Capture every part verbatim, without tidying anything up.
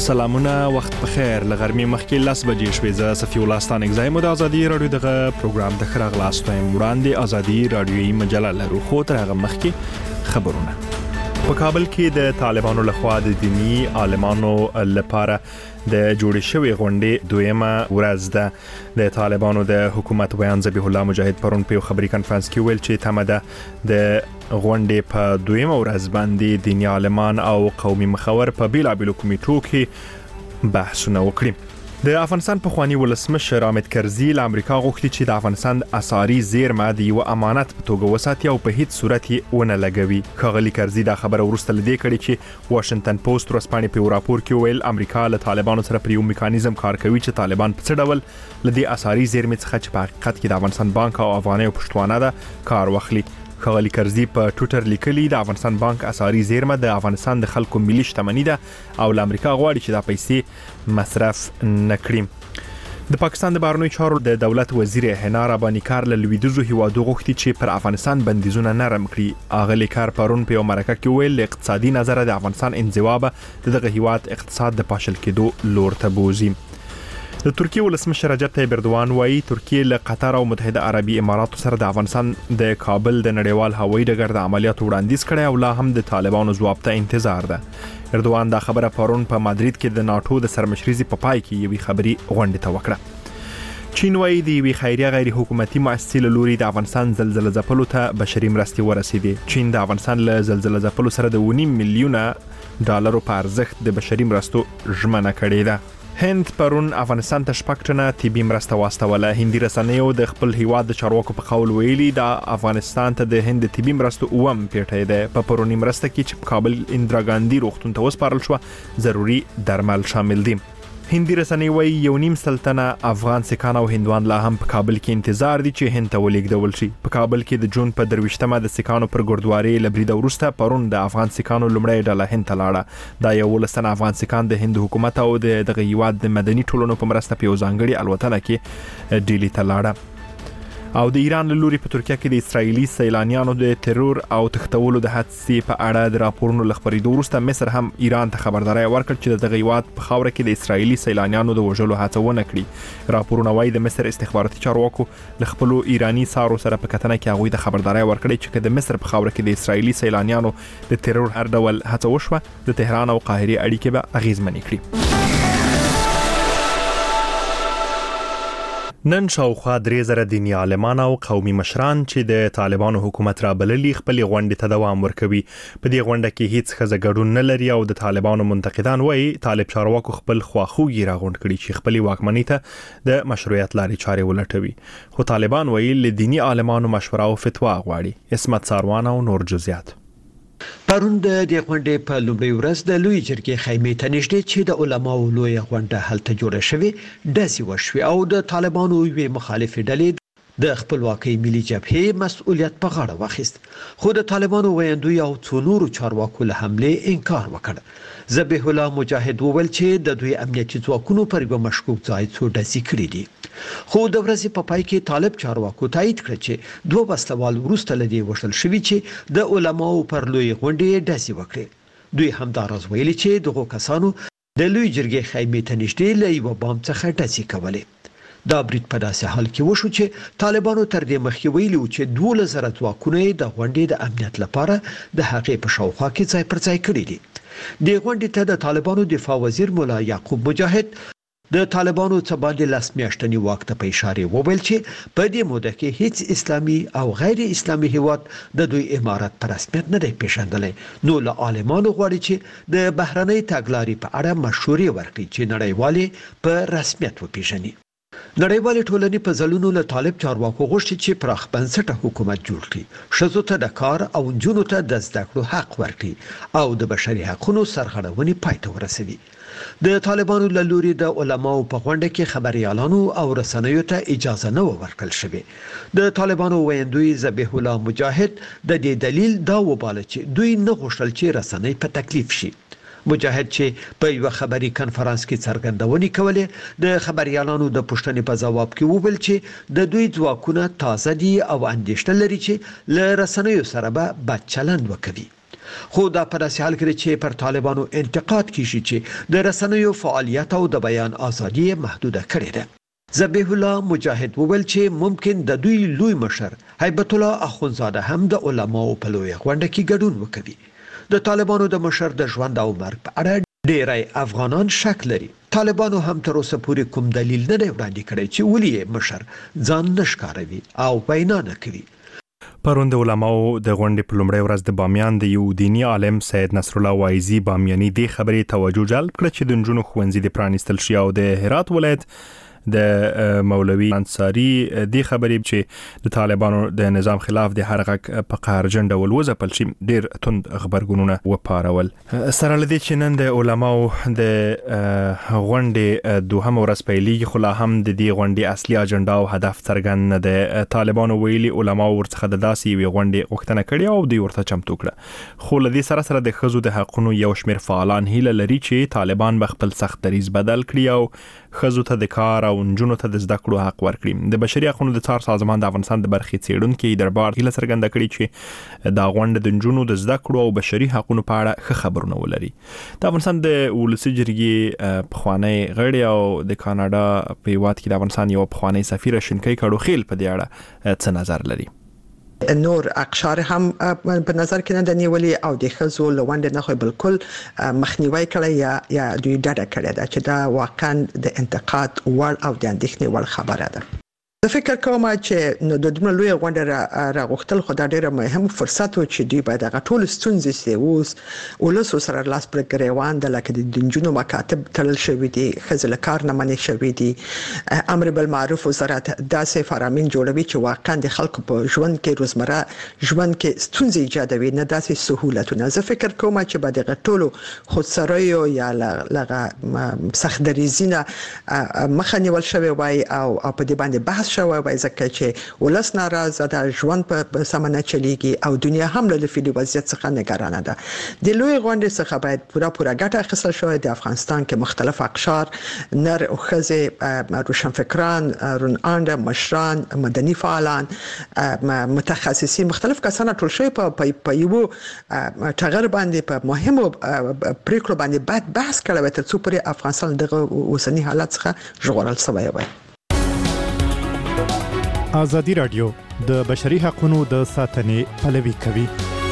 سلامونه وخت بخیر لغرمې مخکې لاس بجې شوې زه صفي الله ستانک زایم د ازادي رادیو دغه پروګرام د خراغ لاستایم وړاندې ازادي رادیوي مجله لرو خو تر هغه مخکې خبرونه په کابل کې د طالبانو لخوا د دینی عالمانو لپاره د جوړې شوې غونډې دویمه ورځ ده د طالبانو د حکومت بیان ذبیح الله مجاهد پرون په خبري کانفرنس کې ویل چې تمه ده د غونډې په دویمه ورځ باندې دینی عالمان او قومي مخور په بیلابیلو کمیټو کې بحثونه وکړي. د افغانستان په خواني ولسمشر حامد کرزي له امریکا غوښتي چې د افغانستان اساري زیرمه د یو امانت په توګه وساتي او په هیڅ صورت یې ونه لګوي. ښاغلي کرزي دا خبره ورسته لدې کړي چې واشنگټن پوسټ ورسپانې په راپور کې ویل امریکا له طالبانو سره پر یو میکانیزم کار کوي چې طالبان په څه ډول لدې اساري زیرمې څخه چې په حقیقت کې د افغانستان بانک او افغاني او پښتوانه ده کار واخلي. ښاغلي کرزي په ټوئیټر لیکلي د افغانستان بانک اساري زیرمه د افغانستان د خلکو ملي شتمنۍ ده او له امریکا غواړي چې دا پیسې مصرف نکړي. د پاکستان د بهرنیو چارو د دولت وزیر حنا رباني کار له لویدیځو هیوادو غوښتي چې پر افغانستان بندیزونه نرم کړي. اغلی کار پرون په مرکه کې ویل اقتصادي نظر د افغانستان انزوا به دغه هیواد اقتصاد د پاشل کېدو لور ته بوزي. د ترکیه ولسمشر رجب طیب اردوغان وايي ترکیه له قطر او متحده عربي اماراتو سره د افغانستان د کابل د نړیوال هوایي ډګر د عملیاتو وړاندیز کړي او لا هم د طالبانو ځواب ته انتظار ده. اردوغان دا خبره پرون په مادرید کې د ناتو د سرمشريزي په پای کې یوې خبري غونډه ته وکړه. چین وايي د یوې خیریه غیر حکومتي مؤسسې له لوري د افغانستان زلزلې ځپلو ته بشري مرستې ورسېدې. چین د افغانستان له زلزلې ځپلو سره د ونیم میلیونه ډالرو په ارزښت د بشري مرستو ژمنه کړې ده. هند پرون افغانستان ته شپږ ټنه طبي مرسته واستوله. هندي رسنیو د خپل هیواد د چارواکو په قول ویلي د افغانستان ته د هند طبي مرستو اوم پیټه ده. په پرونی مرسته کې چې په کابل اندرا ګاندي روغتون ته وسپارل شو ضروري درمل شامل دي. هندي رسنۍ وايي یو نیم سلطنه افغان سکان او هندوان لا هم په کابل کې انتظار دي چې هند ته ولیږدول شي. په کابل کې د جون په درويشتمه د سکانو پر ګردواري لبرید وروسته پرون د افغان سکانو لمړی ډله هند ته لاړه. دا یو ولستان افغان سکان د هند حکومت او د دغه هیواد د مدني ټولنو په مرسته په ځانګړي الوتنه کې ډیلی ته لاړه. او د ایران له لوري په ترکیه کې د اسرایلی سیلانیانو د ترور او تختولو د حادثې په اړه د راپورونو لخبرېدو وروسته مصر هم ایران ته خبرداري ورکړه چې دغه هیواد په خاوره کې د اسرایلی سیلانیانو د وژلو هڅه ونه کړي. راپورونه وايي د مصر استخباراتي چارواکو له خپل ایرانی سارو سره په کتنه کې هغوی د خبرداري ورکړي چې د مصر په خاوره کې د اسرایلی سیلانیانو د ترور هر ډول هڅه وشوه د تهران او قاهره اړیکې به اغیزمنې کړي. نن شاوخوا درې زره دینی عالمان او قومي مشران چې د طالبانو حکومت را بللي خپل غونډې ته دوام ورکوي. په دې غونډه کې هیڅ ښځه ګډون نه لري او د طالبانو منتقدان وایي طالب چارواکو خپل خواخوږي را غونډ کړي چې خپل واکمنۍ ته د مشروعیت لارې چارې ولټوي. خو طالبان وایي له دینی عالمانو مشوره او فتوا غواړي. اسمت ساروان او نور جزئیات. پرون د دې غونډې په لومړۍ ورځ د لوی جرګې خیمې ته نږدې چې د علماو لوی غونډه هلته جوړه شوې داسې وشوې او د طالبانو یوې مخالفې ډلې د خپلواکۍ ملي جبهې مسؤلیت په غاړه واخیست. خو د طالبانو ویاندوی او څو نورو چارواکو له حملې انکار وکړ. ذبیح الله مجاهد وویل چې د دوی امنیتي ځواکونو پر یو مشکوک ځای څو ډزې کړې دي. خو د ورځې په پای کې طالب چارواکو تایید کړ چې دوه وسلوال وروسته لدی وشل شوی چې د علماو پر لوی غونډې ډزې وکړي. دوی همداراز ویلي چې دغه کسانو د لوی جرګې خیمې ته نږدې له یو بام څخه ډزې کولې. دا برید په داسې حال کې وشو چې طالبانو تر دې مخکې ویلي و چې دوه زره ځواکونه د غونډې د امنیت لپاره د هغې په شاوخوا کې ځای پر ځای کړي دي. د غونډې ته د طالبانو دفاع وزیر مولا یعقوب مجاهد د طالبانو څخه باندې لاس میاشتنی وخت په اشاره وویل چې په دې موده کې هیڅ اسلامي او غیر اسلامي هیواد د دوی امارت پر رسمیت نه دی پیژندلی. نو له عالمانو غواړي چې د بهرنۍ تګلارې په اړه مشورې ورکړي چې نړیوالې په رسمیت وپیژني. نړیوال ټولنې په ځلونو له طالب چارواکو غوښتي چې پراخ بنسټه حکومت جوړ کړي، ښځو ته د کار او نجونو ته د زده کړو حق ورکړي او د بشري حقوقو سرغړونې پای ته ورسوي. د طالبانو له لوري د علماو په غونډه کې خبريالانو او رسنیو ته اجازه نه ورکړل شوې. د طالبانو ویاندوی ذبیح الله مجاهد د دې دلیل دا وباله چې دوی نه غوښتل چې رسنۍ په تکلیف شي. مجاهد چې په یو خبري کانفرنس کې څرګندونې کولې د خبريالانو د پوښتنې په جواب کې وویل چې د دوی ځواکونه تازه دي او اندېښنه لري چې له رسنیو سره به بد چلند وکړي. خو دا په داسې حال کې چې پر طالبانو انتقاد کیږي چې د رسنیو فعالیت او د بیان ازادي محدوده کړې ده. ذبیح الله مجاهد وویل چې ممکن د دوی لوی مشر هیبت الله اخونزاده هم د علماو په لوی غونډه کې ګډون وکړي. د طالبانو د مشر د ژوند او مرګ په اړه ډیری افغانان شک لري. طالبانو هم تر اوسه پورې کوم دلیل نه دی وړاندې کړی چې ولې مشر ځان نشکاروي او وینا نه کوي. پرون د علماو د غونډې په لومړۍ ورځ د بامیان د یو دینی عالم سید نصر الله وایزي بامیاني د خبرې توجه جلب کړ چې د نجونو ښوونځي د پرانیستل شي او د هرات ولایت د مولوي انصاری د خبرې چې د طالبانو د نظام خلاف د هر غږ په قهرجن ډول وځپل شي ډیر توند خبرګونونه وپارول. سره لدی چې نن د علماو د غونډې دوهم ورځ پیلېږي خو لا هم د دې غونډې اصلي اجنډا او هدف څرګند نه دی. طالبانو ویلي علماو ورڅخه د داسې یوې غونډې غوښتنه کړې او دوی ورته چمتو کړه. خو لدی سره سره د ښځو د حقونو یو شمېر فعالان هیله لري چې طالبان به خپل سخت دریځ بدل کړي او ښځو ته د کار او نجونو ته د زده کړو حق ورکړي. د بشري حقوقو د څار سازمان د افغانستان د برخې څېړونکي دربار هیله څرګنده کړې چې دا غونډه د نجونو د زده کړو او بشري حقوقو په اړه ښه خبرونه ولري. د افغانستان د ولسي جرګې پخوانی غړي او د کاناډا په هیواد کې د افغانستان یو پخوانی سفیر شینکۍ کډوخیل په دې اړه څه نظر لري؟ نور اقشار هم په نظر کې نه نیولې او د خزو لوند نه خو بالکل مخنیوي کړی یا یا دوی ډډه کړی دا چې دا واقعا د انتقاد ور او د اندېښنې ور خبره ده. زه فکر کوم چې نو د دومره لوی غونډه راغوښتل خو دا ډیره مهم فرصت و چې دوی باید هغه ټول ستونزې سي اوس ولسو سره لاس پر ګریوان د لکه د دنجونو مکاتب تړل شوي دي خزل کار نه منې شوي دي امر بالمعروف وزارت داسې فرامین جوړوي چې واقعا د خلکو په ژوند کې روزمره ژوند کې ستونزې ایجادوي نه داسې سهولتونه. زه فکر کوم چې باید هغه ټول خودسریو یا لغه سخت دریزینه مخه نیول شوی وای او په دې باندې بحث شوی وای ځکه چې ولس ناراضه ده ژوند په سمنه چلیږي او دنیا هم له فعلي وضعیت څخه نگرانه ده. د لوی غونډې څخه باید پوره پوره ګټه اخیستل شوی. د افغانستان کې مختلف اقشار نر او ښځې روشنفکران رونانده مشران مدني فعالان متخصصین مختلف کسان ټول شوی په په یو ټغر باندې په مهمو پریکړو باندې بعد بحث کړو تر څو پرې افغانستان دغه اوسنی حالت څخه ژغورل شوی وي. ازادي رادیو د بشري حقوقو د ساتنې پلوي کوي.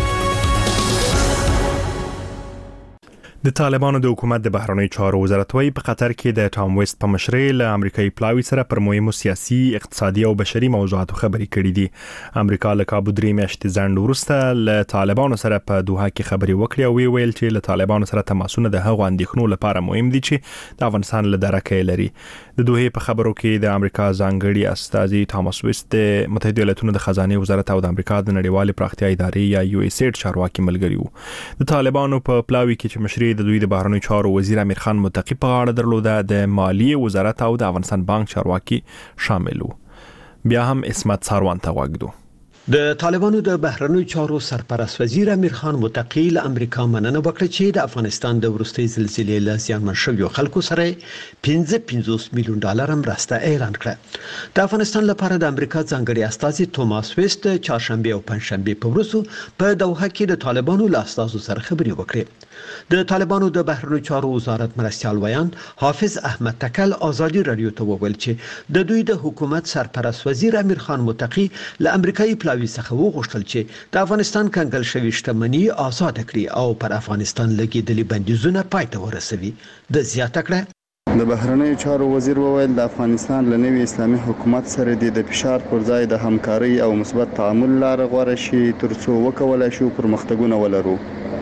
د طالبانو د حکومت د بهرنیو چارو وزارت وايي په قطر کې د ټام ویست په مشرۍ له امریکایي پلاوي سره پر مهمو سیاسي اقتصادي او بشري موضوعاتو خبرې کړې دي. امریکا له کابو درې میاشتې ځنډ وروسته له طالبانو سره په دوحه کې خبرې وکړې او ویل چې له طالبانو سره تماسونه د هغو اندېښنو لپاره مهم دي چې د افغانستان له درکه لري. د دوحې په خبرو کې د امریکا ځانګړي استازي ټاماس ویست د متحده ایالاتونو د خزانه وزارت او د امریکا د نړیوالې پراختیا ادارې یا یو ایس ایډ چارواکي ملګري وو. د طالبانو په پلاوي کې چې مشري د دوی د بهرنیو چارو وزیر امیر خان متقی په غاړه درلوده د مالیې وزارت او د افغانستان بانک چارواکي شامل وو. بیا هم اسمت ساروان ته وګدو. د طالبانو د بهرنیو چارو سرپرست وزیر امیر خان متقی له امریکا مننه وکړه چې د افغانستان د ورستۍ زلزلې له زیانمن شویو خلکو سره پنځه پنځوس میلیون ډالر مرسته اعلان کړه. د افغانستان لپاره د امریکا ځانګړي استازي توماس ویست چهارشنبه او پنځشنبه په ورځو په دوحه کې د طالبانو له استازو سره خبرې وکړې. د طالبانو د بهرنیو چارو وزارت مرستيال ویان حافظ احمد تکل ازادي رادیو ته وویل چې د دوی د حکومت سرپرست وزیر امیر خان متقی له امریکایي پلاوي څخه وغوښتل چې د افغانستان کنګل شوی شتمنۍ آزاد کړي او پر افغانستان لګیدلي بندیزونه پای ته ورسوي. د زیاته کړه د بهرنیو چارو وزیر وویل د افغانستان له نوي اسلامي حکومت سره د فشار پر ځای د همکاري او مثبت تعامل لار غوړه شي ترڅو وکولای شو پرمختګونه ولرو.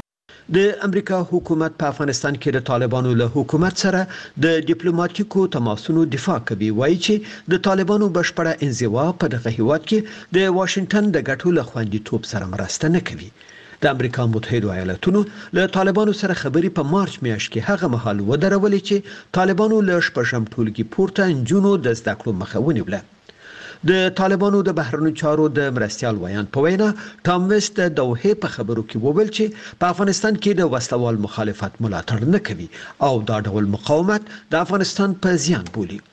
د امریکا حکومت په افغانستان کې د طالبانو له حکومت سره د ډیپلوماټیکو تماسونو دفاع کوي. وایي چې د طالبانو بشپړه انزوا په دغه هیواد کې د واشنگټن د ګټو له خوندیتوب سره مرسته نه کوي. د امریکا متحده ایالاتونو له طالبانو سره خبري په مارچ میاشت کې هغه مهال ودرولې چې طالبانو له شپږم ټولګي پورته انجونو د زده کړو مخه ونیوله. د طالبانو د بهرنیو چارو د مرستيال ویان په وینا ټام ویست د دوحې په خبرو کې وویل چې په افغانستان کې د وسلوال مخالفت ملاتړ نه کوي او دا ډول مقاومت د افغانستان په زیان بولي.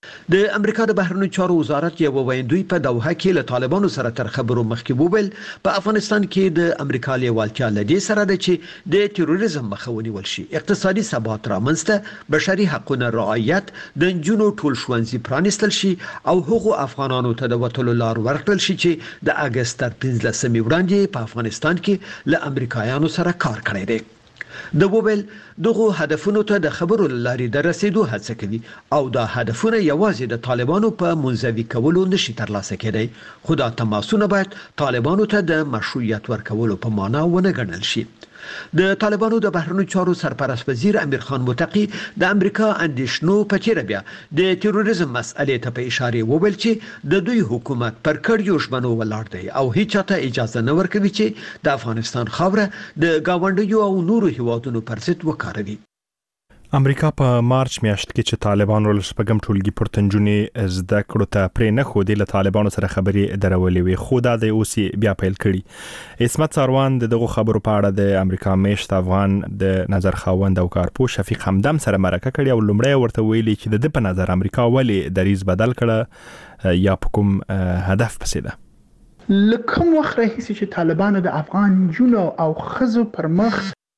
د امریکا د بهرنیو چارو وزارت یو ویندوی په دوحه کې له طالبانو سره تر خبرو مخکې وویل په افغانستان کې د امریکا لیوالتیا لدی سره د چې د تروریزم مخه ونیول شي، اقتصادي ثبات رامنځته، بشري حقوقو رعایت، د نجونو ټول ښوونځي پرانیستل شي او هغو افغانانو ته د وټلو لار ورکړل شي چې د اگست تر پنځلسمې وړاندې په افغانستان کې له امریکایانو سره کار کړی دی. د وویل دغه هدفونو ته د خبرو لاري د رسیدو هڅه کوي او دا هدفونه یوازې د طالبانو په منځوي کولو نشي ترلاسه کېدای، خو دا تماسونه باید طالبانو ته د مشروعیت ورکولو په معنا ونه ګڼل شي. د طالبانو د بهرنیو چارو سرپرست وزیر امیر خان متقی د امریکا اندیشنو په چیرې بیا د تروریزم مسئلې ته په اشاره وویل چې د دوی حکومت پر کړیو ژمنو ولاړ دی او هیڅ ته اجازه نه ورکوي چې د افغانستان خاوره د گاونډیو او نورو هیوادونو پر ضد وکاروي. امریکا په مارچ میاشت کې چې طالبانو له شپږم ټولګي پورتنجونې زده کړو ته پرې نه خو د طالبانو سره خبرې درولې وي، خو دا د اوسي بیا پیل کړي. عصمت ساروان دغه خبرو په اړه د امریکا میشت افغان د نظر خاوند او کارپو شفیق همدم سره مرکه کړې او لومړی ورته ویلي چې د په نظر امریکا ولې دریز بدل کړه یا په کوم هدف پسې ده. لکه وخت راهیسې چې طالبانو د افغان جنو او خزو پر مخ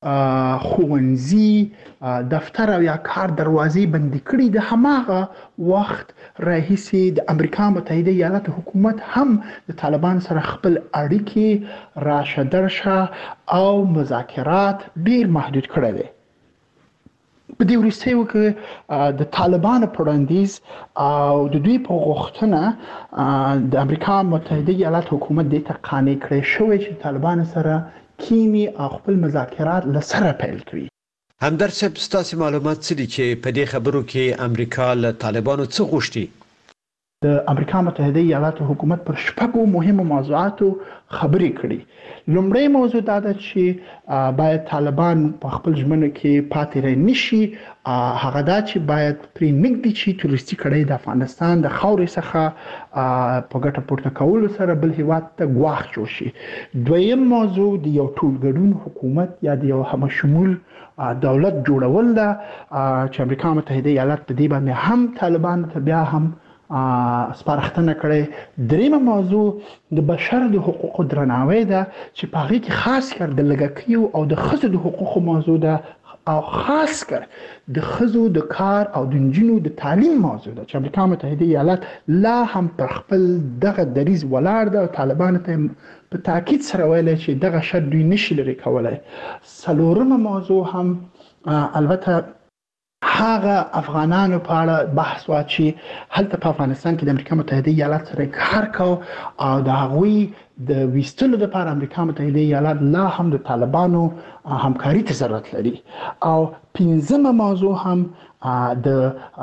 خوونځي دفتر او یا کار دروازې بندي کړي، د هماغه وخت راهیسې د امریکا متحده ایالاتو حکومت هم د طالبان سره خپل اړیکې راشه درشه او مذاکرات ډیر محدود کړي دي. په دې وروستیو کې د طالبانو پر وړاندیز او د دوی په غوښتنه د امریکا متحده ایالاتو حکومت دې ته قانع کړی شوی چې طالبان سره کینی او خپل مذاکرات لسره پیل کړي. همدرد صاحب ستاسو معلومات څه دي چې په دې خبرو کې امریکا له طالبانو څه غوښتي؟ د امریکا متحده ایالاتو حکومت پر شپږو مهمو موضوعاتو خبرې کړي. لومړی موضوع دا ده چې باید طالبان په خپل ژمنو کې پاتې رانه نشي، هغه دا چې باید پرې نږدې چې تروریستي کړۍ د افغانستان د خاورې څخه په ګټه پورته کولو سره بل هیواد ته ګواښ جوړ شي. دویم موضوع د یو ټولګډون حکومت یا د یو همشمول دولت جوړول ده چې امریکا متحده ایالات په دې باندې هم طالبان ته بیا هم سپارښتنه کړې. دریمه موضوع د بشر د حقوقو درناوی ده چې په هغې کې خاص کر د لږکیو او د ښځو د حقوقو موضوع ده او خاص کر د ښځو د کار او د نجونو د تعلیم موضوع ده چې امریکا متحده ایالات لا هم پر خپل دغه دریز ولاړ ده او طالبانو ته په تاکید سره ویلی چې دغه شرط دوی نشي لرې کولی. څلورمه موضوع هم البته هغه افغانانو په اړه بحث وا چې هلته په افغانستان کې د امریکا متحده ایالات سره کار کو او د هغوی د ویستلو لپاره امریکا متحده ایالات لا هم د طالبانو همکاري ته ضرورت لري. او پنځمه موضوع هم د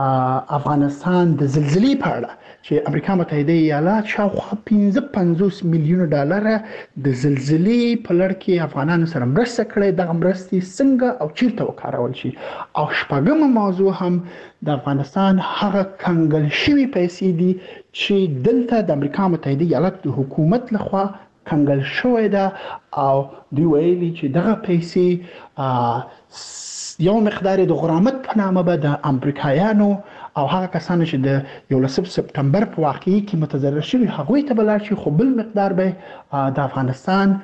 افغانستان د زلزلې په اړه چې امریکا متحده ایالات شاوخوا پنځه پنځوس میلیون ډالر د زلزلې په لړ کې افغانانو سره مرسته کړې، دغه مرستې څنګه او چیرته وکارول شي. او شپږمه موضوع هم د افغانستان هغه کنګل شوي پیسې دي چې دلته د امریکا متحده ایالاتو د حکومت لخوا کنګل شوی ده او دوی ویلي چې دغه پیسې یو مقدار د غرامت په نامه به د امریکایانو او هغه کسانو چې د یولسم سپتمبر په واقعي کې متضرر شوي هغوی ته به لاړ شي، خو بل مقدار به د افغانستان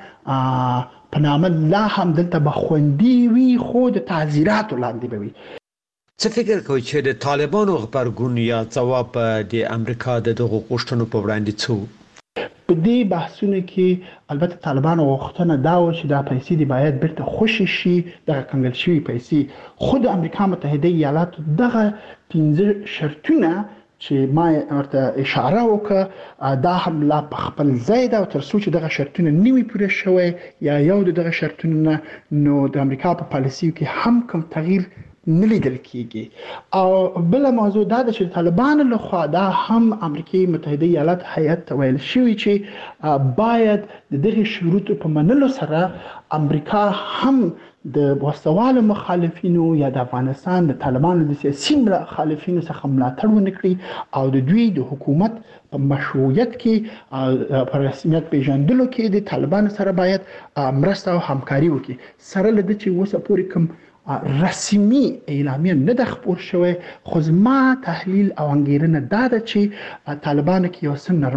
په نامه لا هم دلته به خوندي وي خو د تعزیراتو لاندې به وي. څه فکر کوئ چې د طالبانو غبرګون یا ځواب د امریکا د دغو غوښتنو په وړاندې څه؟ په دې بحثونو کې البته طالبانو غوښتنه دا و چې دا پیسې دی باید بیرته خوشي شي، دغه کنګل شوي پیسې. خو د امریکا متحده ایالاتو دغه پنځه شرطونه چې ما ورته اشاره وکړه دا هم لا په خپل ځای ده او تر څو چې دغه شرطونه نه وي پوره شوی یا یو د دغه شرطونو نه، نو د امریکا په پالیسیو کې هم کوم تغییر نه لیدل کیږي. او بل موضوع دا ده چې طالبانو لخوا دا هم امریکای متحده ایالات هیئت ته ویل شوی چې باید د دغه شروطو په منلو سره امریکا هم د وسوالو مخالفینو یا د افغانستان د طالبانو د سیاسي مخالفینو څخه ملاتړ ونه کړي او د دوی د حکومت په مشروعیت کې په رسمیت پیژندلو کې د طالبانو سره باید مرسته او همکاري وکړي، سره له دې چې اوسه پورې کوم رسمي اعلامیه نه د خبر شوی خو زما تحلیل او انګیرنه دا ده چې طالبان کې یو څه